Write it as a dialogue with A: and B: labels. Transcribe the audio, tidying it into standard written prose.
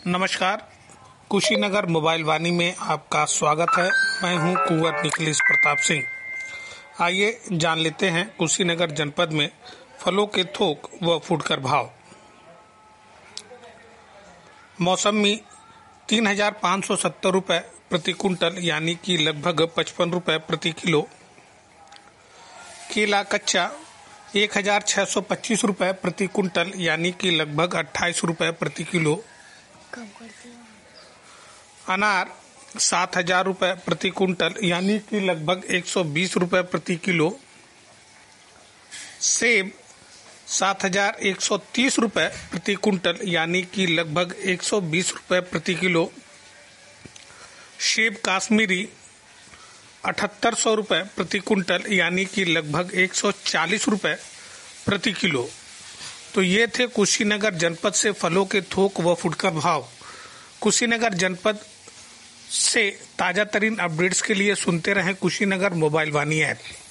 A: नमस्कार, कुशीनगर मोबाइल वाणी में आपका स्वागत है। मैं हूं कुंवर निखिलेश प्रताप सिंह। आइए जान लेते हैं कुशीनगर जनपद में फलों के थोक व फुटकर भाव। मौसमी 3,570 रुपये प्रति कुंटल यानी कि लगभग 55 रुपये प्रति किलो। केला कच्चा 1,625 रुपये प्रति कुंटल यानी कि लगभग 28 रुपये प्रति किलो। अनार 7,000 रुपये प्रति कुंटल यानी कि लगभग 120 रुपये प्रति किलो। सेब 7,130 रुपये प्रति कुंटल यानी कि लगभग 120 रुपये प्रति किलो। सेब काश्मीरी 7,800 रुपये प्रति कुंटल यानी कि लगभग 140 रुपये प्रति किलो। तो ये थे कुशीनगर जनपद से फलों के थोक व फुटकर भाव। कुशीनगर जनपद से ताज़ा तरीन अपडेट्स के लिए सुनते रहें कुशीनगर मोबाइल वाणी ऐप।